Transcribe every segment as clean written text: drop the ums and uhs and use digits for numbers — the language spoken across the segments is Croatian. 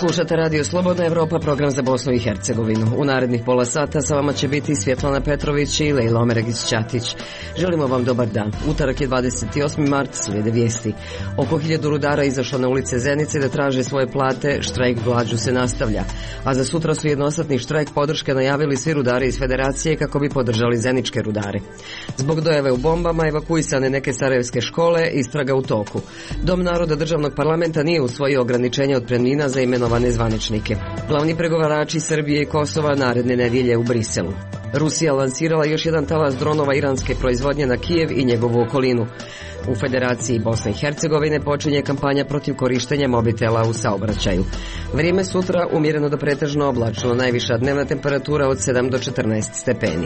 Slušate Radio Slobodna Evropa, program za Bosnu i Hercegovinu. U narednih pola sata sa vama će biti Svjetlana Petrović i Lejla Omeregić-Ćatić. Želimo vam dobar dan. Utorak je 28. mart, slijede vijesti. Oko 1000 rudara izašlo na ulice Zenice da traže svoje plate, štrajk glađu se nastavlja. A za sutra su jednosatni štrajk podrške najavili svi rudari iz Federacije kako bi podržali zeničke rudare. Zbog dojave u bombama evakuisane neke sarajevske škole, istraga u toku. Dom naroda državnog parlamenta nije usvojio ograničenje otpremnina za imenovane zvaničnike. Glavni pregovarači Srbije i Kosova naredne nedjelje u Briselu. Rusija lansirala još jedan talas dronova iranske proizvodnje na Kijev i njegovu okolinu. U Federaciji Bosne i Hercegovine počinje kampanja protiv korištenja mobitela u saobraćaju. Vrijeme sutra umjereno do pretežno oblačno, najviša dnevna temperatura od 7 do 14 stepeni.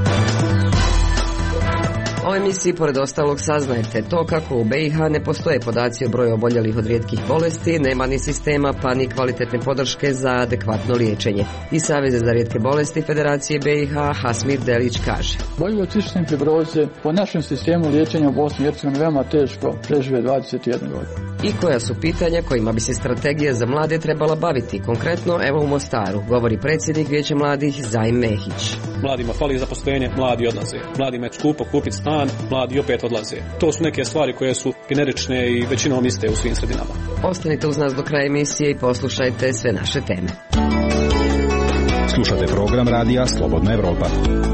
O emisiji pored ostalog saznajete to kako u BiH ne postoje podaci o broju oboljelih od rijetkih bolesti, nema ni sistema pa ni kvalitetne podrške za adekvatno liječenje. Iz Saveza za rijetke bolesti Federacije BiH Hasmir Delić kaže: Oboljelih od cistične fibroze po našem sistemu liječenja u Bosni i Hercegovini veoma teško prežive 21 godinu. I koja su pitanja kojima bi se strategija za mlade trebala baviti? Konkretno, evo u Mostaru, govori predsjednik Vijeća mladih Zajim Mehić. Mladima fali zaposlenje, mladi odlaze. Mladima je skupo kupiti stan, mladi opet odlaze. To su neke stvari koje su generične i većinom iste u svim sredinama. Ostanite uz nas do kraja emisije i poslušajte sve naše teme. Slušate program Radija Slobodna Evropa.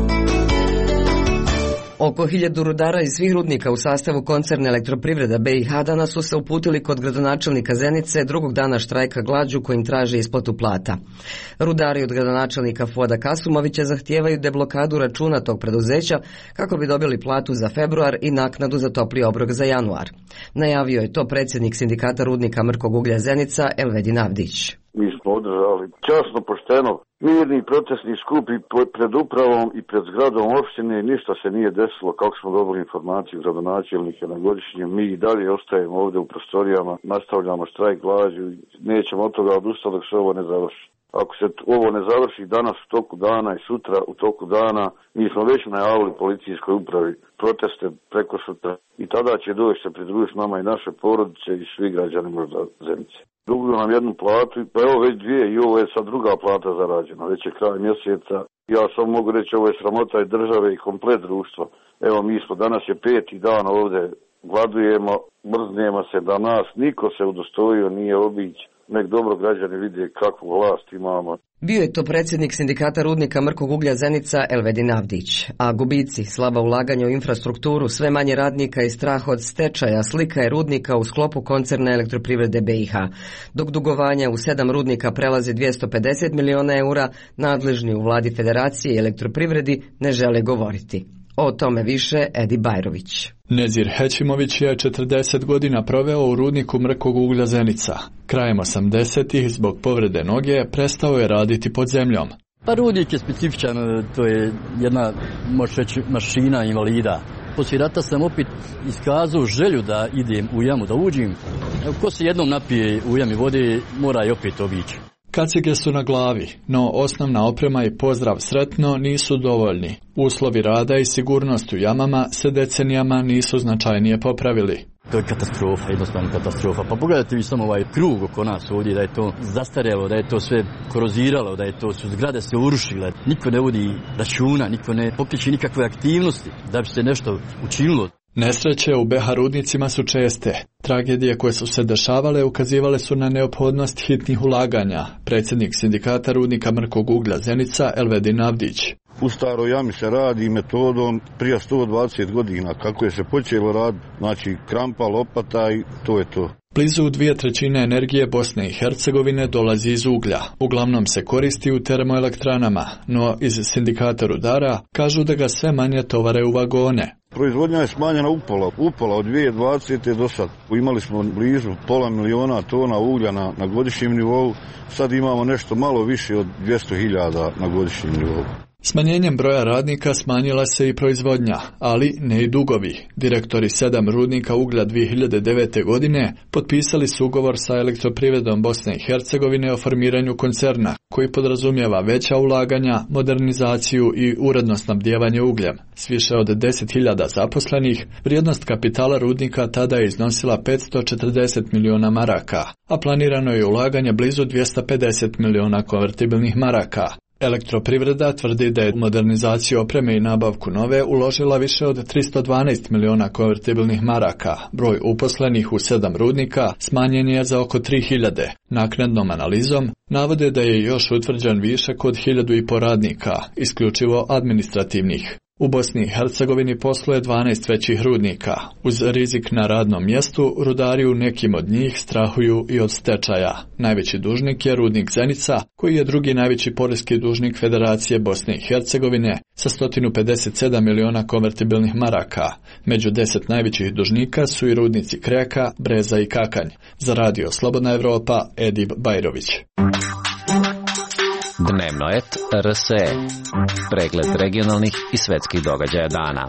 Oko 1000 rudara iz svih rudnika u sastavu koncerna Elektroprivreda BiH danas su se uputili kod gradonačelnika Zenice drugog dana štrajka glađu kojim traže isplatu plata. Rudari od gradonačelnika Fuada Kasumovića zahtijevaju deblokadu računa tog preduzeća kako bi dobili platu za februar i naknadu za topli obrok za januar. Najavio je to predsjednik sindikata rudnika Mrkog uglja Zenica Elvedin Avdić. Mi smo održali časno, pošteno, mirni protestni skupi pred upravom i pred zgradom opštine i ništa se nije desilo kako smo dobili informaciju gradonačelnika na godišnjem. Mi i dalje ostajemo ovdje u prostorijama, nastavljamo štrajk glađu i nećemo od toga odustati dok se ovo ne završi. Ako se ovo ne završi danas u toku dana i sutra u toku dana, mi smo već najavili policijskoj upravi proteste preko sutra i tada će doći se pridružiti nama i naše porodice i svi građani Zenice. Duguju nam jednu platu, pa evo već dvije i ovo je sad druga plata zarađena, već je kraj mjeseca. Ja samo mogu reći ovo je sramota i države i komplet društva. Evo mi smo, danas je 5. dan ovdje, gladujemo, mrznemo se da nas niko se udostojio nije obići. Nek dobro građani vide kakvu vlast imamo. Bio je to predsjednik sindikata rudnika Mrkog uglja Zenica Elvedin Avdić. A gubici, slaba ulaganja u infrastrukturu, sve manje radnika i strah od stečaja slika je rudnika u sklopu koncerna Elektroprivrede BiH. Dok dugovanja u 7 rudnika prelazi 250 milijuna eura, nadležni u vladi Federacije i Elektroprivredi ne žele govoriti. O tome više Edi Bajrović. Nezir Hećimović je 40 godina proveo u rudniku Mrkog uglja Zenica. Krajem 80-ih zbog povrede noge prestao je raditi pod zemljom. Pa rudnik je specifičan, to je jedna, možeš reći, mašina invalida. Poslije rata sam opet iskazao želju da idem u jamu, da uđem. Ko se jednom napije u jami vode, mora i opet obići. Kacige su na glavi, no osnovna oprema i pozdrav sretno nisu dovoljni. Uslovi rada i sigurnost u jamama se decenijama nisu značajnije popravili. To je katastrofa, jednostavno katastrofa. Pa pogledajte vi samo ovaj krug oko nas ovdje, da je to zastarjelo, da je to sve koroziralo, da je to su zgrade se urušile. Niko ne vodi računa, niko ne pokreće nikakve aktivnosti da bi se nešto učinilo. Nesreće u BiH rudnicima su česte. Tragedije koje su se dešavale ukazivale su na neophodnost hitnih ulaganja. Predsjednik sindikata rudnika Mrkog uglja Zenica Elvedin Avdić. U staroj jami se radi metodom prije 120 godina. Kako je se počelo raditi, znači krampa, lopata i to je to. Blizu 2/3 energije Bosne i Hercegovine dolazi iz uglja. Uglavnom se koristi u termoelektranama, no iz sindikata rudara kažu da ga sve manje tovare u vagone. Proizvodnja je smanjena upola od 2020. do sad. Imali smo blizu 500.000 tona uglja na godišnjem nivou, sad imamo nešto malo više od 200.000 na godišnjem nivou. Smanjenjem broja radnika smanjila se i proizvodnja, ali ne i dugovi. Direktori 7 rudnika uglja 2009. godine potpisali su ugovor sa Elektroprivredom Bosne i Hercegovine o formiranju koncerna, koji podrazumijeva veća ulaganja, modernizaciju i uredno snabdijevanje ugljem. S više od 10.000 zaposlenih, vrijednost kapitala rudnika tada je iznosila 540 miliona maraka, a planirano je ulaganje blizu 250 miliona konvertibilnih maraka. Elektroprivreda tvrdi da je u modernizaciju opreme i nabavku nove uložila više od 312 miliona konvertibilnih maraka. Broj uposlenih u 7 rudnika smanjen je za oko 3000. Naknadnom analizom navode da je još utvrđen višak od 1500 radnika, isključivo administrativnih. U Bosni i Hercegovini posluje 12 većih rudnika. Uz rizik na radnom mjestu, rudari u nekim od njih strahuju i od stečaja. Najveći dužnik je rudnik Zenica, koji je drugi najveći poreski dužnik Federacije Bosne i Hercegovine sa 157 miliona konvertibilnih maraka. Među 10 najvećih dužnika su i rudnici Kreka, Breza i Kakanj. Za Radio Slobodna Evropa, Edib Bajrović. Dnevno et RSE. Pregled regionalnih i svetskih događaja dana.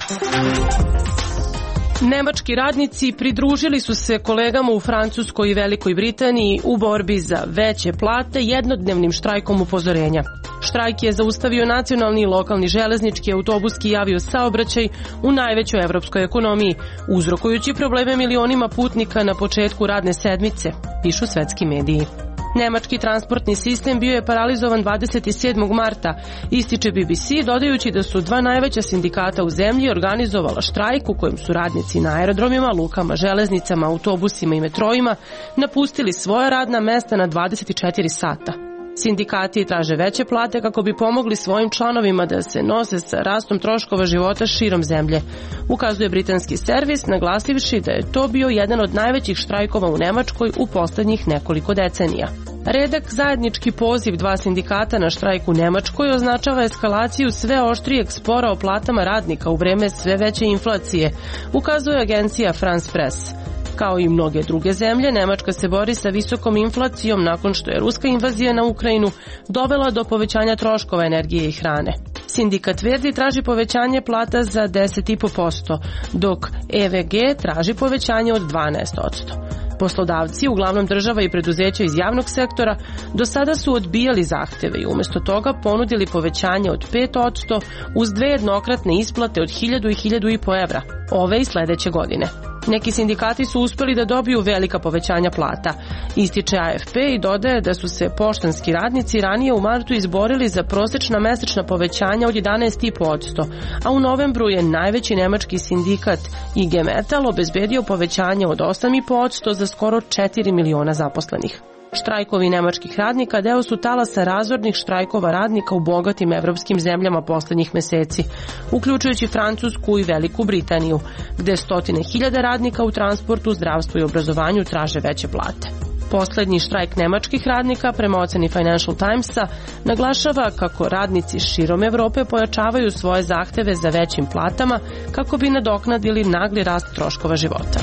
Nemački radnici pridružili su se kolegama u Francuskoj i Velikoj Britaniji u borbi za veće plate jednodnevnim štrajkom upozorenja. Štrajk je zaustavio nacionalni i lokalni železnički, autobuski i aviosaobraćaj u najvećoj evropskoj ekonomiji, uzrokujući probleme milionima putnika na početku radne sedmice, pišu svetski mediji. Nemački transportni sistem bio je paralizovan 27. marta, ističe BBC, dodajući da su dva najveća sindikata u zemlji organizovala štrajk u kojem su radnici na aerodromima, lukama, železnicama, autobusima i metrojima napustili svoja radna mesta na 24 sata. Sindikati traže veće plate kako bi pomogli svojim članovima da se nose sa rastom troškova života širom zemlje, ukazuje britanski servis, naglasivši da je to bio jedan od najvećih štrajkova u Nemačkoj u posljednjih nekoliko decenija. Redak zajednički poziv dva sindikata na štrajk u Nemačkoj označava eskalaciju sve oštrijeg spora o platama radnika u vreme sve veće inflacije, ukazuje agencija France Press. Kao i mnoge druge zemlje, Nemačka se bori sa visokom inflacijom nakon što je ruska invazija na Ukrajinu dovela do povećanja troškova energije i hrane. Sindikat Verdi traži povećanje plata za 10,5%, dok EVG traži povećanje od 12%. Poslodavci, uglavnom država i preduzeća iz javnog sektora, do sada su odbijali zahteve i umjesto toga ponudili povećanje od 5% uz dve jednokratne isplate od 1.000 i 1.500 evra, ove i sljedeće godine. Neki sindikati su uspjeli da dobiju velika povećanja plata, ističe AFP i dodaje da su se poštanski radnici ranije u martu izborili za prosječna mesečna povećanja od 11,5%, a u novembru je najveći nemački sindikat IG Metall obezbedio povećanje od 8,5% za skoro 4 miliona zaposlenih. Štrajkovi nemačkih radnika deo su talasa razornih štrajkova radnika u bogatim evropskim zemljama posljednjih meseci, uključujući Francusku i Veliku Britaniju, gde stotine hiljada radnika u transportu, zdravstvu i obrazovanju traže veće plate. Posljednji štrajk nemačkih radnika, prema oceni Financial Timesa, naglašava kako radnici širom Evrope pojačavaju svoje zahteve za većim platama kako bi nadoknadili nagli rast troškova života.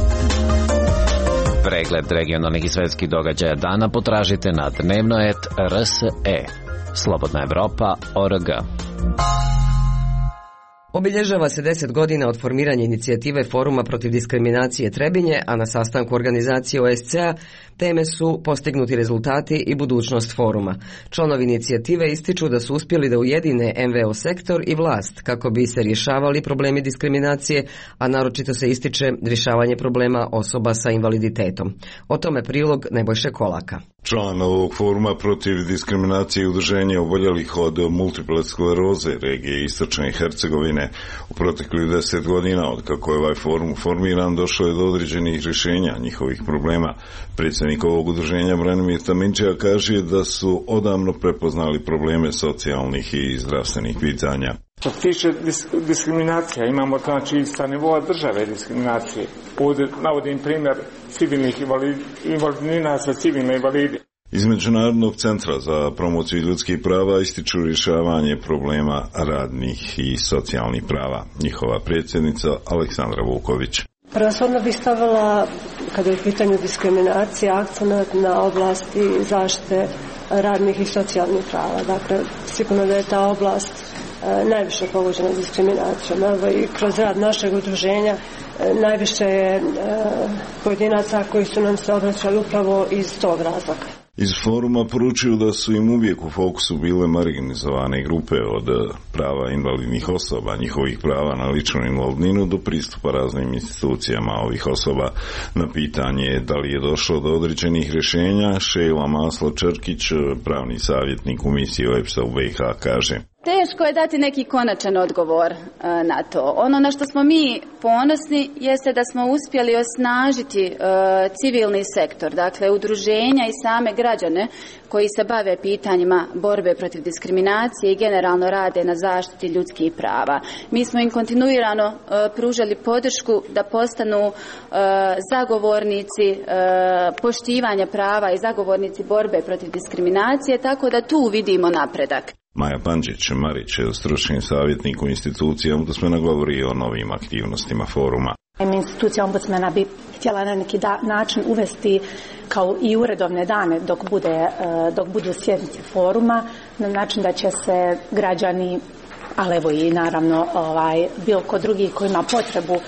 Pregled regionalnih i svetskih događaja dana potražite na dnevnoet.rse. Slobodna Evropa.org. Obilježava se 10 godina od formiranja inicijative Foruma protiv diskriminacije Trebinje, a na sastanku organizacije OSCE-a teme su postignuti rezultati i budućnost foruma. Članovi inicijative ističu da su uspjeli da ujedine NVO sektor i vlast kako bi se rješavali problemi diskriminacije, a naročito se ističe rješavanje problema osoba sa invaliditetom. O tome prilog Nebojše Kolaka. Član ovog foruma protiv diskriminacije udruženja oboljelih od multiple skleroze regije Istočne Hercegovine u proteklih 10 godina od kako je ovaj forum formiran došlo je do određenih rješenja njihovih problema. Predsjednik ovog udruženja Branimir Taminčija kaže da su odavno prepoznali probleme socijalnih i zdravstvenih pitanja. Što se tiče diskriminacija, imamo znači sa nivoa države diskriminacije. Ovdje navodim primjer civilnih invalidnina za civilne invalide. Iz Međunarodnog centra za promociju ljudskih prava ističu rješavanje problema radnih i socijalnih prava. Njihova predsjednica Aleksandra Vuković. Prvenstveno bih stavila, kada je u pitanju diskriminacije, akcenat na oblasti zaštite radnih i socijalnih prava. Dakle, sigurno da je ta oblast najviše pogođena diskriminacijom. Evo i kroz rad našeg udruženja najviše je pojedinaca koji su nam se obraćali upravo iz tog razloga. Iz foruma poručuju da su im uvijek u fokusu bile marginalizovane grupe od prava invalidnih osoba, njihovih prava na ličnu invalidninu do pristupa raznim institucijama ovih osoba. Na pitanje da li je došlo do određenih rješenja, Šejla Maslo-Črkić, pravni savjetnik u misiji OEBS-a u BiH, kaže: Teško je dati neki konačan odgovor na to. Ono na što smo mi ponosni jeste da smo uspjeli osnažiti civilni sektor, dakle udruženja i same građane koji se bave pitanjima borbe protiv diskriminacije i generalno rade na zaštiti ljudskih prava. Mi smo im kontinuirano pružali podršku da postanu zagovornici poštivanja prava i zagovornici borbe protiv diskriminacije, tako da tu vidimo napredak. Maja Panđić-Marić, stručni savjetnik u instituciji Ombudsmana, govori o novim aktivnostima foruma. Institucija Ombudsmana bi htjela na neki način uvesti kao i uredovne dane dok budu sjednice foruma, na način da će se građani, ali evo i naravno bilo ko drugi koji ima potrebu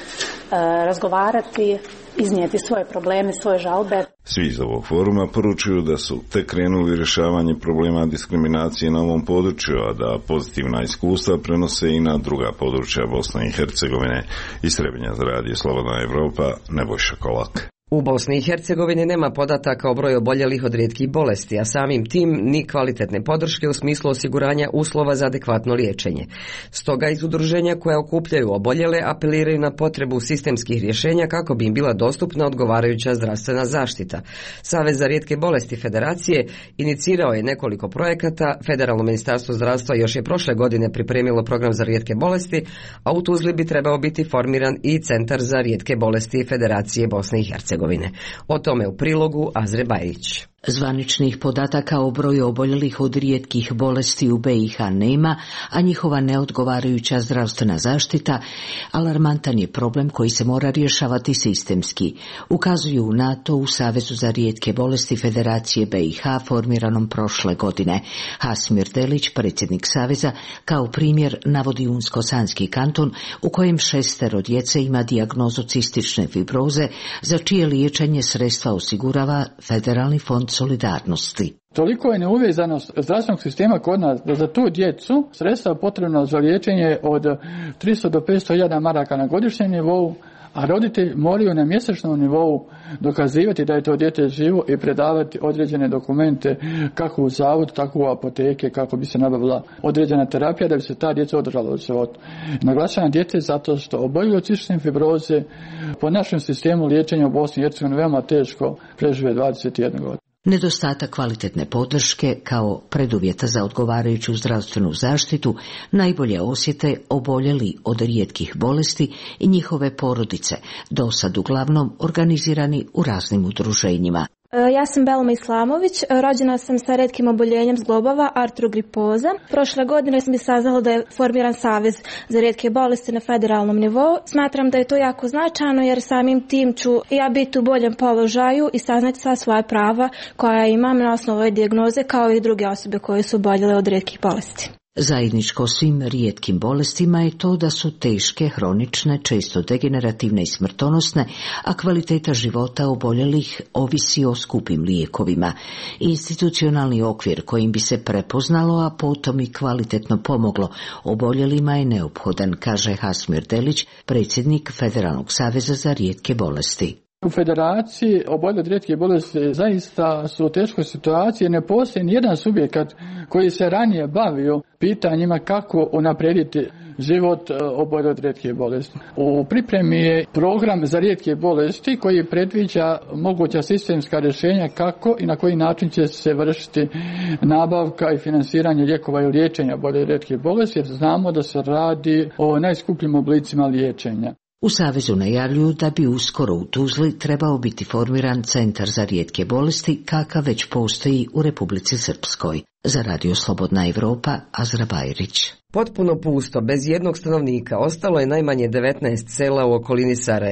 razgovarati, iznijeti svoje probleme, svoje žalbe. Svi iz ovog foruma poručuju da su tek krenuli rješavanje problema diskriminacije na ovom području, a da pozitivna iskustva prenose i na druga područja Bosne i Hercegovine. Iz Trebinja za Radio Slobodna Evropa, Nebojša Kolak. U Bosni i Hercegovini nema podataka o broju oboljelih od rijetkih bolesti, a samim tim ni kvalitetne podrške u smislu osiguranja uslova za adekvatno liječenje. Stoga iz udruženja koja okupljaju oboljele apeliraju na potrebu sistemskih rješenja kako bi im bila dostupna odgovarajuća zdravstvena zaštita. Savez za rijetke bolesti Federacije inicirao je nekoliko projekata. Federalno ministarstvo zdravstva još je prošle godine pripremilo program za rijetke bolesti, a u Tuzli bi trebao biti formiran i Centar za rijetke bolesti Federacije Bosne i Hercegovine. O tome u prilogu Azre Bajrić. Zvaničnih podataka o broju oboljelih od rijetkih bolesti u BiH nema, a njihova neodgovarajuća zdravstvena zaštita alarmantan je problem koji se mora rješavati sistemski. Ukazuju na to u Savezu za rijetke bolesti Federacije BiH formiranom prošle godine. Hasmir Delić, predsjednik Saveza, kao primjer navodi Unsko-Sanski kanton u kojem 6 djece ima dijagnozu cistične fibroze, za čije liječenje sredstva osigurava Federalni fond solidarnosti. Toliko je neuvezanost zdravstvenog sistema kod nas da za tu djecu sredstva potrebna za liječenje od 300 do 500.000 maraka na godišnjem nivou, a roditelji moraju na mjesečnom nivou dokazivati da je to dijete živo i predavati određene dokumente kako u zavod, tako u apoteke, kako bi se nabavila određena terapija da bi se ta djeca održala u životu. Naglašavam djece zato što oboljeli od cistične fibroze po našem sistemu liječenja u Bosni i Hercegovini veoma teško prežive 21 godinu. Nedostatak kvalitetne podrške kao preduvjeta za odgovarajuću zdravstvenu zaštitu najbolje osjete oboljeli od rijetkih bolesti i njihove porodice, dosad uglavnom organizirani u raznim udruženjima. Ja sam Belma Islamović, rođena sam sa retkim oboljenjem zglobova, artrogripoza. Prošle godine sam saznala da je formiran Savez za rijetke bolesti na federalnom nivou. Smatram da je to jako značajno jer samim tim ću ja biti u boljem položaju i saznati sva svoja prava koja imam na osnovu ove dijagnoze kao i druge osobe koje su oboljele od rijetkih bolesti. Zajedničko svim rijetkim bolestima je to da su teške, hronične, često degenerativne i smrtonosne, a kvaliteta života oboljelih ovisi o skupim lijekovima. Institucionalni okvir kojim bi se prepoznalo, a potom i kvalitetno pomoglo oboljelima je neophodan, kaže Hasmir Delić, predsjednik Federalnog saveza za rijetke bolesti. U Federaciji oboljeli od rijetke bolesti zaista su u teškoj situaciji, ne postoji nijedan subjekat koji se ranije bavio pitanjima kako unaprijediti život oboljelih od rijetke bolesti. U pripremi je program za rijetke bolesti koji predviđa moguća sistemska rješenja kako i na koji način će se vršiti nabavka i finansiranje lijekova i liječenja oboljelih od rijetke bolesti, jer znamo da se radi o najskupljim oblicima liječenja. U Savezu najavljuju da bi uskoro u Tuzli trebao biti formiran Centar za rijetke bolesti, kakav već postoji u Republici Srpskoj. Za Radio Slobodna Evropa, Azra Bajrić. Potpuno pusto, bez jednog stanovnika, ostalo je najmanje 19 sela u okolini Sarajeva.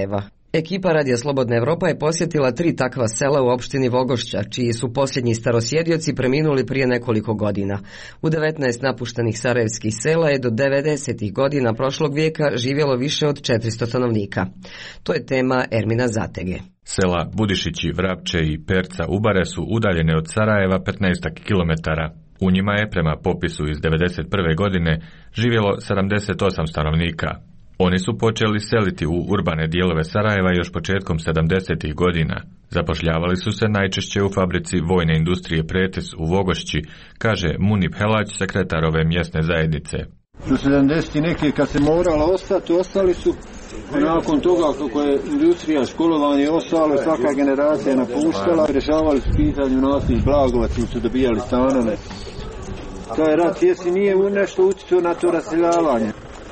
Ekipa Radija Slobodna Evropa je posjetila 3 takva sela u opštini Vogošća, čiji su posljednji starosjedioci preminuli prije nekoliko godina. U 19 napuštenih sarajevskih sela je do 90. godina prošlog vijeka živjelo više od 400 stanovnika. To je tema Ermina Zatege. Sela Budišići, Vrapče i Perca Ubare su udaljene od Sarajeva 15 kilometara. U njima je, prema popisu iz 1991. godine, živjelo 78 stanovnika. Oni su počeli seliti u urbane dijelove Sarajeva još početkom 70. godina. Zapošljavali su se najčešće u fabrici vojne industrije Pretes u Vogošći, kaže Munip Helać, sekretar ove mjesne zajednice. U 70. neke kad se moralo ostati, ostali su. Nakon toga kako je industrija školovanje ostalo, svaka generacija je napuštala, rješavali su pitanje u nasljednih Blagovac, su dobijali stanove. Taj rat jesi nije nešto utjecao na to raseljavanje.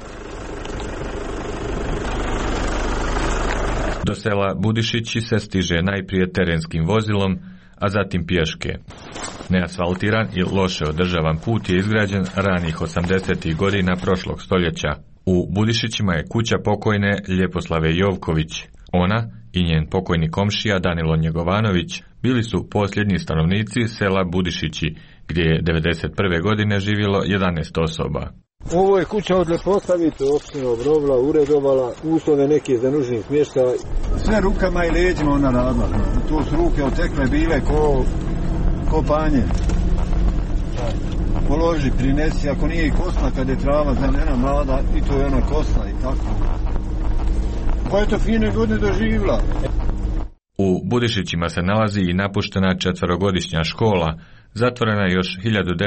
Do sela Budišići se stiže najprije terenskim vozilom, a zatim pješke. Neasfaltiran i loše održavan put je izgrađen ranih 80. godina prošlog stoljeća. U Budišićima je kuća pokojne Ljeposlave Jovković. Ona i njen pokojni komšija Danilo Njegovanović bili su posljednji stanovnici sela Budišići, gdje je 1991. godine živjelo 11 osoba. Ovo je kuća odle postaviti, opština obnovila, uredovala, uslove neke za nužni smještaj. Sve rukama i leđima ona radila. To su ruke otekle bile ko panje. Položi, prinesi, ako nije i kosna kad je trava zelena mlada, i to je ona kosna i tako. Pa je to fine godine doživjela. U Budišićima se nalazi i napuštena 4-godišnja škola, zatvorena još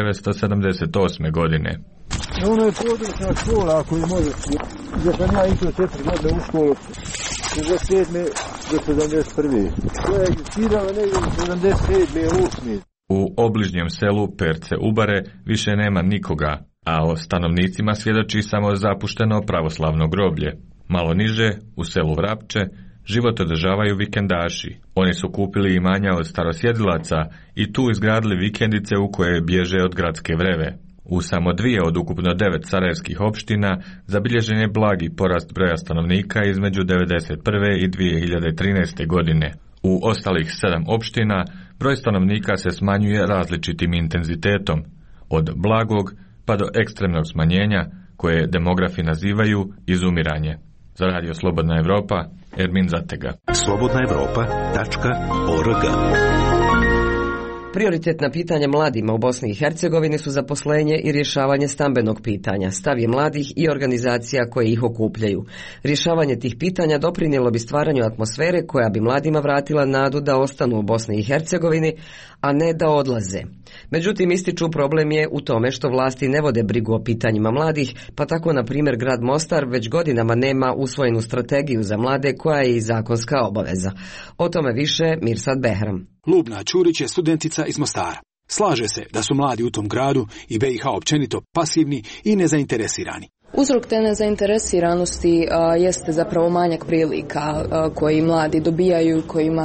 1978. godine. Ono je područna škola, ako je može. Gdje sam ja išao 4 godine u školu, 67. do 71. To je egzistiralo negdje u 77. 8. U obližnjem selu Perce Ubare više nema nikoga, a o stanovnicima svjedoči samo zapušteno pravoslavno groblje. Malo niže, u selu Vrapče, život održavaju vikendaši. Oni su kupili imanja od starosjedilaca i tu izgradili vikendice u koje bježe od gradske vreve. U samo 2 od ukupno 9 sarajevskih opština zabilježen je blagi porast broja stanovnika između 1991. i 2013. godine. U ostalih 7 opština broj stanovnika se smanjuje različitim intenzitetom, od blagog pa do ekstremnog smanjenja, koje demografi nazivaju izumiranje. Za Radio Slobodna Evropa, Ermin Zatega. slobodnaevropa.org. Prioritetna pitanja mladima u Bosni i Hercegovini su zaposlenje i rješavanje stambenog pitanja, stav je mladih i organizacija koje ih okupljaju. Rješavanje tih pitanja doprinijelo bi stvaranju atmosfere koja bi mladima vratila nadu da ostanu u Bosni i Hercegovini, a ne da odlaze. Međutim, ističu problem je u tome što vlasti ne vode brigu o pitanjima mladih, pa tako na primjer grad Mostar već godinama nema usvojenu strategiju za mlade koja je i zakonska obaveza. O tome više Mirsad Behram. Lubna Ćurić je studentica iz Mostara. Slaže se da su mladi u tom gradu i BiH općenito pasivni i nezainteresirani. Uzrok te nezainteresiranosti jeste zapravo manjak prilika koji mladi dobijaju,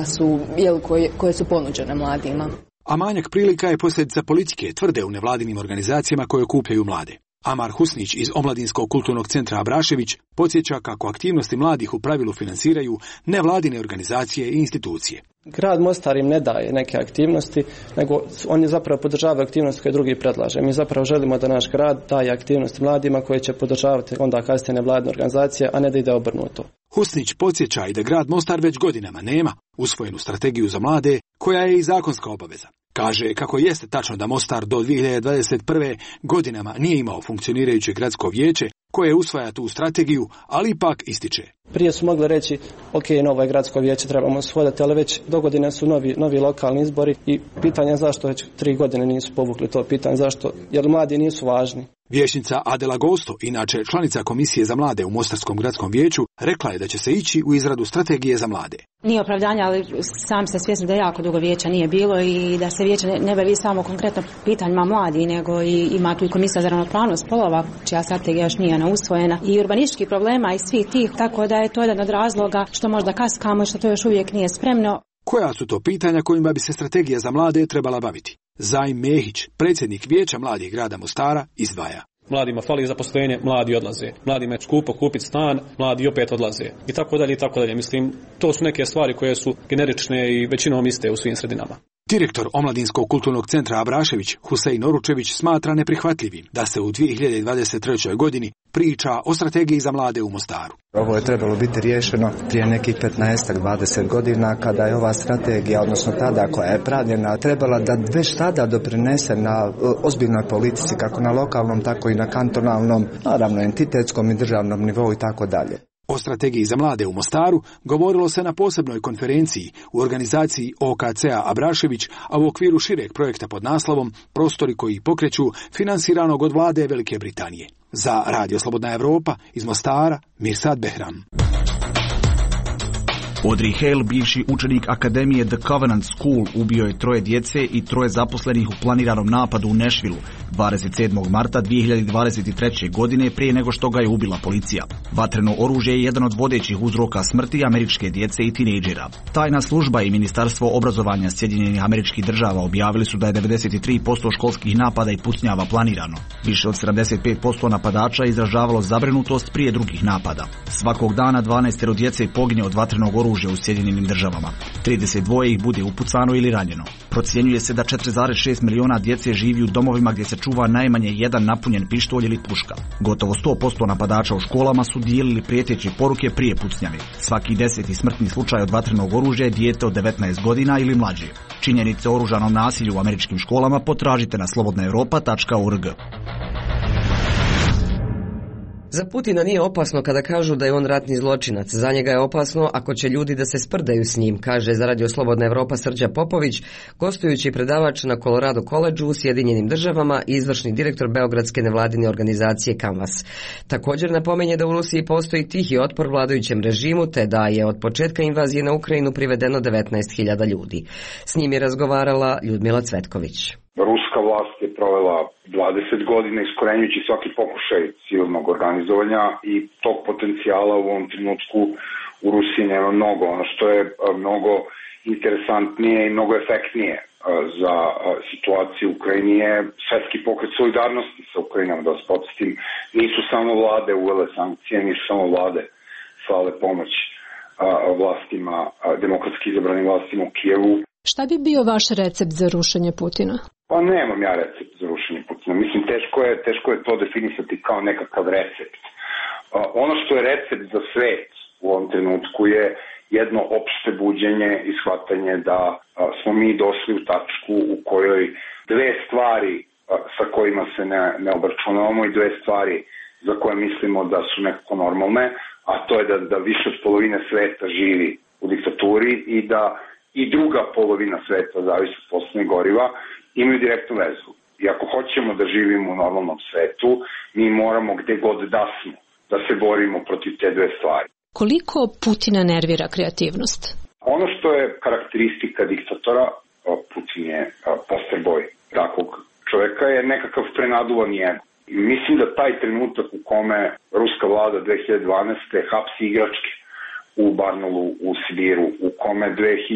koje su ponuđene mladima. A manjak prilika je posljedica politike, tvrde u nevladinim organizacijama koje okupljaju mlade. Amar Husnić iz Omladinskog kulturnog centra Abrašević podsjeća kako aktivnosti mladih u pravilu financiraju nevladine organizacije i institucije. Grad Mostar im ne daje neke aktivnosti, nego oni zapravo podržavaju aktivnosti koje drugi predlaže. Mi zapravo želimo da naš grad daje aktivnosti mladima koje će podržavati onda kasnije nevladine organizacije, a ne da ide obrnuto. Husnić podsjeća i da grad Mostar već godinama nema usvojenu strategiju za mlade, koja je i zakonska obaveza. Kaže kako jeste tačno da Mostar do 2021. godinama nije imao funkcionirajuće gradsko vijeće koje usvaja tu strategiju, ali ipak ističe. Prije su mogli reći, ok, novo je gradsko vijeće, trebamo shodati, ali već dogodine su novi lokalni izbori i pitanje zašto već 3 godine nisu povukli to pitanje, zašto, jer mladi nisu važni. Vijećnica Adela Gosto, inače članica Komisije za mlade u Mostarskom gradskom vijeću, rekla je da će se ići u izradu strategije za mlade. Nije opravdanje, ali sam se svjesni da jako dugo vijeća nije bilo i da se vijeće ne bavi samo konkretno pitanjima mladi, nego ima tu i Komisija za ravnopravnost spolova, čija strategija još nije usvojena, i urbanističkih problema i svih tih, tako da je to jedan od razloga što možda kaskamo i što to još uvijek nije spremno. Koja su to pitanja kojima bi se strategija za mlade trebala baviti? Zajm Mehić, predsjednik Vijeća mladih grada Mostara, izdvaja. Mladima fali zaposlenje, mladi odlaze. Mladima je skupo kupiti stan, mladi opet odlaze. I tako dalje, i tako dalje. Mislim, to su neke stvari koje su generične i većinom iste u svim sredinama. Direktor Omladinskog kulturnog centra Abrašević, Husein Oručević, smatra neprihvatljivim da se u 2023. godini priča o strategiji za mlade u Mostaru. Ovo je trebalo biti riješeno prije nekih 15-20 godina kada je ova strategija, odnosno tada koja je pravljena, trebala da već tada doprinese na ozbiljnoj politici kako na lokalnom, tako i na kantonalnom, naravno entitetskom i državnom nivou i tako dalje. O strategiji za mlade u Mostaru govorilo se na posebnoj konferenciji u organizaciji OKC-a Abrašević, a u okviru šireg projekta pod naslovom Prostori koji pokreću, finansiranog od vlade Velike Britanije. Za Radio Slobodna Evropa iz Mostara, Mirsad Behram. Audrey Hale, bivši učenik Akademije The Covenant School, ubio je 3 djece i 3 zaposlenih u planiranom napadu u Nashvilleu 27. marta 2023. godine prije nego što ga je ubila policija. Vatreno oružje je jedan od vodećih uzroka smrti američke djece i tinejdžera. Tajna služba i Ministarstvo obrazovanja Sjedinjenih Američkih Država objavili su da je 93% školskih napada i pucnjava planirano. Više od 75% napadača izražavalo zabrinutost prije drugih napada. Svakog dana 12 djece pogine od vatrenog oružja u Sjedinjenim Državama. 32 ih bude upucano ili ranjeno. Procjenjuje se da 4,6 miliona djece živi u domovima gdje se čuva najmanje jedan napunjen pištolj ili puška. Gotovo 100% napadača u školama su dijelili prijeteće poruke prije pucnjave. Svaki 10. smrtni slučaj od vatrenog oružja je dijete od 19 godina ili mlađe. Činjenice o oružanom nasilju u američkim školama potražite na slobodnaevropa.org. Za Putina nije opasno kada kažu da je on ratni zločinac. Za njega je opasno ako će ljudi da se sprdaju s njim, kaže za Radio Slobodna Evropa Srđa Popović, gostujući predavač na Colorado Collegeu u Sjedinjenim Državama i izvršni direktor beogradske nevladine organizacije Canvas. Također napominje da u Rusiji postoji tihi otpor vladajućem režimu, te da je od početka invazije na Ukrajinu privedeno 19.000 ljudi. S njim je razgovarala Ljudmila Cvetković. Ruska vlast je provela 20 godina iskorenjujući svaki pokušaj civilnog organizovanja i tog potencijala u ovom trenutku u Rusiji nema mnogo. Ono što je mnogo interesantnije i mnogo efektnije za situaciju u Ukrajini je svetski pokret solidarnosti sa Ukrajinom. Da vas podsjetim, nisu samo vlade uvele sankcije, nisu samo vlade slale pomoć vlastima, demokratski izabranim vlastima u Kijevu. Šta bi bio vaš recept za rušenje Putina? Pa nemam ja recept za rušenje Putina. Mislim, teško je to definisati kao nekakav recept. Ono što je recept za svet u ovom trenutku je jedno opšte buđenje i shvatanje da smo mi došli u tačku u kojoj 2 stvari sa kojima se ne obračunavamo i 2 stvari za koje mislimo da su nekako normalne, a to je da više od polovine sveta živi u diktaturi i da i druga polovina sveta, zavisi od poslednjeg goriva, imaju direktnu vezu. I ako hoćemo da živimo u normalnom svetu, mi moramo gde god da smo, da se borimo protiv te 2 stvari. Koliko Putina nervira kreativnost? Ono što je karakteristika diktatora, Putin je poster boj takvog čoveka, je nekakav prenaduvan ego. I mislim da taj trenutak u kome ruska vlada 2012. hapsi igračke u Barnaulu u Sibiru, u kome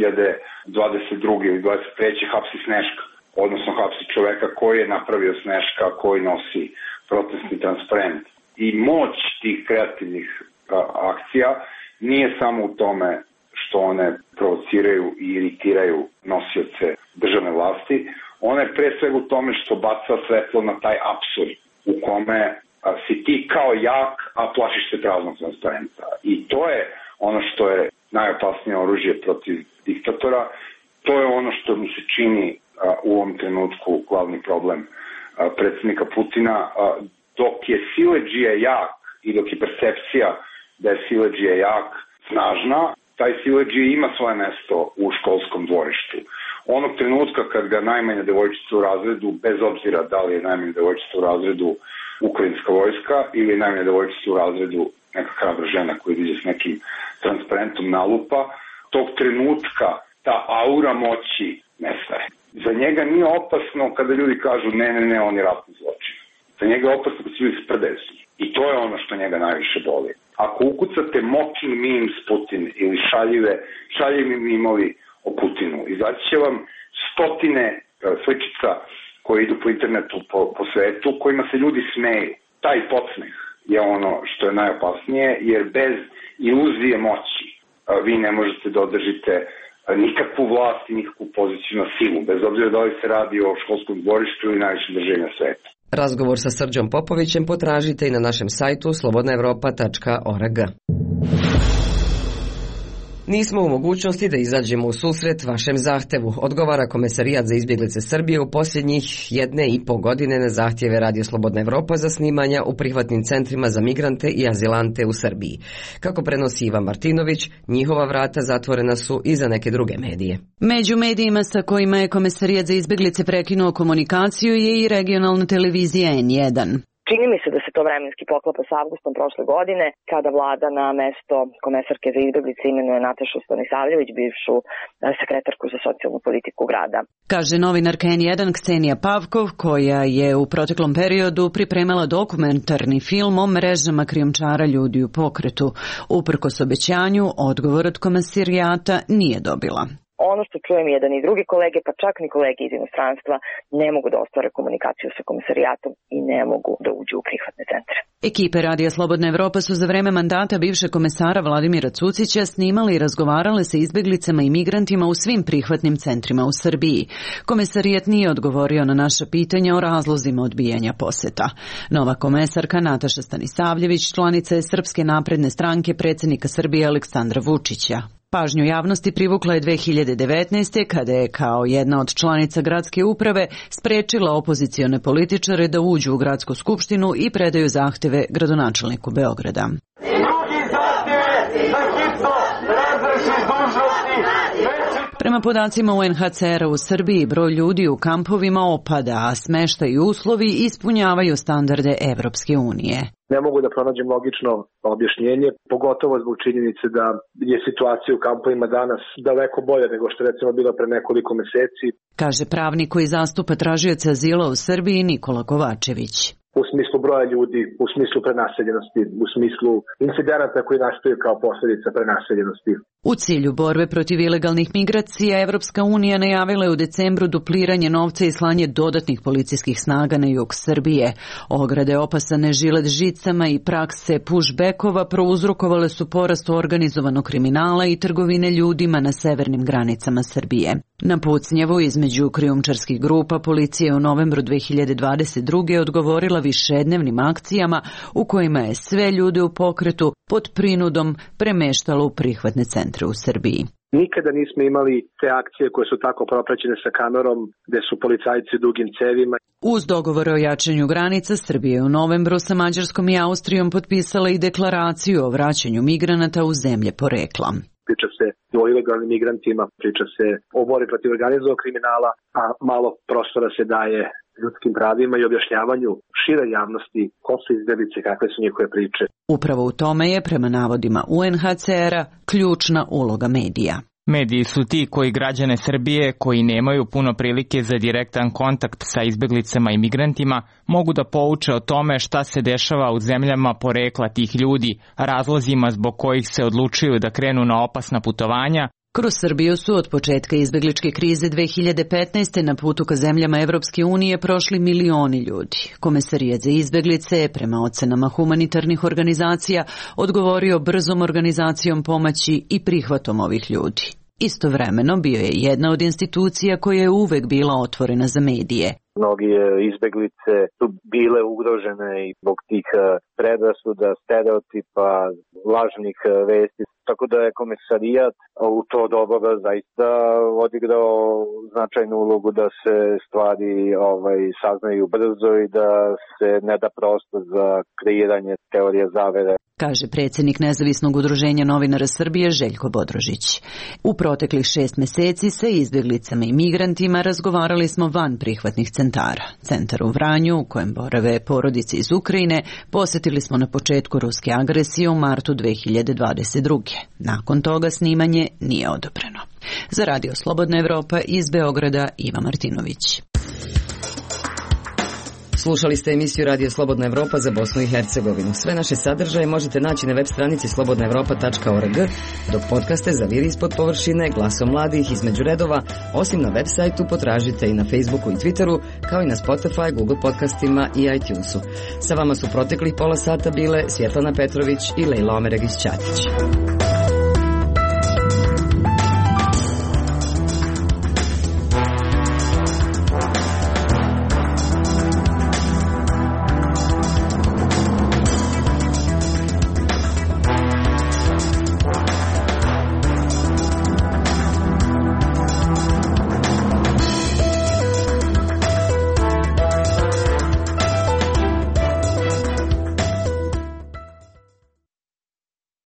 2022. ili 2023. hapsi Sneška, odnosno hapsi čoveka koji je napravio Sneška, koji nosi protestni transparent. I moć tih kreativnih akcija nije samo u tome što one provociraju i iritiraju nosioce državne vlasti, ona je pre svega u tome što baca svetlo na taj apsurd u kome si ti kao jak, a plašiš se praznog transparenta. I to je ono što je najopasnije oružje protiv diktatora. To je ono što mi se čini u ovom trenutku glavni problem predsjednika Putina. Dok je siledžija jak i dok je percepcija da je siledžija jak snažna, taj siledžija ima svoje mesto u školskom dvorištu. Onog trenutka kad ga najmanja devojčica u razredu, bez obzira da li je najmanja devojčica u razredu ukrajinska vojska ili je najmanja devojčica u razredu neka hrabra žena koja ide s nekim transparentom nalupa, tog trenutka ta aura moći nestaje. Za njega nije opasno kada ljudi kažu ne, on je ratni zločin. Za njega je opasno kada se ljudi sprdaju s njim. I to je ono što njega najviše boli. Ako ukucate mocking memes Putin ili šaljivi mimovi o Putinu, izaći će vam stotine sličica koje idu po internetu, po svetu, kojima se ljudi smeju. Taj podsmeh je ono što je najopasnije, jer bez iluzije moći vi ne možete da održite nikakvu vlast i nikakvu poziciju na silu, bez obzira da li se radi o školskom dvorištu ili najvišem državi na svetu. Razgovor sa Srđom Popovićem potražite i na našem sajtu slobodnaevropa.org. Nismo u mogućnosti da izađemo u susret vašem zahtevu, odgovara Komesarijat za izbjeglice Srbije u posljednjih 1,5 godine na zahtjeve Radio Slobodna Evropa za snimanja u prihvatnim centrima za migrante i azilante u Srbiji. Kako prenosi Ivan Martinović, njihova vrata zatvorena su i za neke druge medije. Među medijima sa kojima je Komesarijat za izbjeglice prekinuo komunikaciju je i regionalna televizija N1. Čini mi se da se to vremenski poklapa s avgustom prošle godine, kada vlada na mesto komesarke za izbjeglice imenuje Natašu Stanisavljević, bivšu sekretarku za socijalnu politiku grada. Kaže novinarka N1 Ksenija Pavkov, koja je u proteklom periodu pripremala dokumentarni film o mrežama krijumčara ljudi u pokretu. Uprkos obećanju, odgovor od Komesarijata nije dobila. Ono što čujem je da ni drugi kolege, pa čak ni kolege iz inostranstva, ne mogu da ostvare komunikaciju sa Komesarijatom i ne mogu da uđu u prihvatne centre. Ekipe Radija Slobodna Evropa su za vreme mandata bivšeg komesara Vladimira Cucića snimali i razgovarale sa izbjeglicama i migrantima u svim prihvatnim centrima u Srbiji. Komesarijat nije odgovorio na naša pitanja o razlozima odbijanja poseta. Nova komesarka Nataša Stanisavljević članica je Srpske napredne stranke predsjednika Srbije Aleksandra Vučića. Pažnju javnosti privukla je 2019. kada je kao jedna od članica gradske uprave sprečila opozicione političare da uđu u gradsku skupštinu i predaju zahteve gradonačelniku Beograda. Prema podacima UNHCR-a u Srbiji, broj ljudi u kampovima opada, a smeštaj i uslovi ispunjavaju standarde Evropske unije. Ne mogu da pronađem logično objašnjenje, pogotovo zbog činjenice da je situacija u kampovima danas daleko bolja nego što je recimo bila pre nekoliko meseci. Kaže pravnik koji zastupa tražioce azila u Srbiji Nikola Kovačević. U smislu broja ljudi, u smislu prenaseljenosti, u smislu incidenata koji nastaju kao posljedica prenaseljenosti. U cilju borbe protiv ilegalnih migracija, Evropska unija najavila je u decembru dupliranje novca i slanje dodatnih policijskih snaga na jug Srbije. Ograde opasane žilet žicama i prakse pushbackova prouzrokovale su porast organizovanog kriminala i trgovine ljudima na severnim granicama Srbije. Na pucnjavu između krijumčarskih grupa policija je u novembru 2022. odgovorila višednevnim akcijama u kojima je sve ljude u pokretu pod prinudom premeštalo u prihvatne centre u Srbiji. Nikada nismo imali te akcije koje su tako propraćene sa kamerom, gde su policajci u dugim cevima. Uz dogovor o jačanju granica, Srbija je u novembru sa Mađarskom i Austrijom potpisala i deklaraciju o vraćanju migranata u zemlje porekla. Priča se o ilegalnim migrantima, priča se o borbi protiv organizovanog kriminala, a malo prostora se daje ljudskim pravima i objašnjavanju šire javnosti ko su izbjeglice, kakve su njihove priče. Upravo u tome je, prema navodima UNHCR-a, ključna uloga medija. Mediji su ti koji građane Srbije, koji nemaju puno prilike za direktan kontakt sa izbjeglicama i migrantima, mogu da pouče o tome šta se dešava u zemljama porekla tih ljudi, razlozima zbog kojih se odlučuju da krenu na opasna putovanja. Kroz Srbiju su od početka izbjegličke krize 2015. na putu ka zemljama Evropske unije prošli milioni ljudi. Komesarijat za izbjeglice je, prema ocenama humanitarnih organizacija, odgovorio brzom organizacijom pomoći i prihvatom ovih ljudi. Istovremeno bio je jedna od institucija koja je uvek bila otvorena za medije. Mnogi izbjeglice su bile ugrožene i zbog tih predrasuda, stereotipa, lažnih vesti. Tako da je Komesarijat u to doba zaista odigrao značajnu ulogu da se stvari saznaju brzo i da se ne da prostor za kreiranje teorije zavere. Kaže predsjednik Nezavisnog udruženja novinara Srbije Željko Bodrožić. U proteklih 6 meseci sa izbjeglicama i migrantima razgovarali smo van prihvatnih centara. Centar u Vranju, u kojem borave porodice iz Ukrajine, posjetili smo na početku ruske agresije u martu 2022. Nakon toga snimanje nije odobreno. Za Radio Slobodna Evropa iz Beograda Iva Martinović. Slušali ste emisiju Radio Slobodna Evropa za Bosnu i Hercegovinu. Sve naše sadržaje možete naći na web stranici slobodnaevropa.org, dok podcaste za Vir ispod površine, Glasom mladih, Između redova, osim na web sajtu potražite i na Facebooku i Twitteru, kao i na Spotify, Google podcastima i iTunesu. Sa vama su proteklih pola sata bile Svjetlana Petrović i Lejla Omeregić-Ćatić.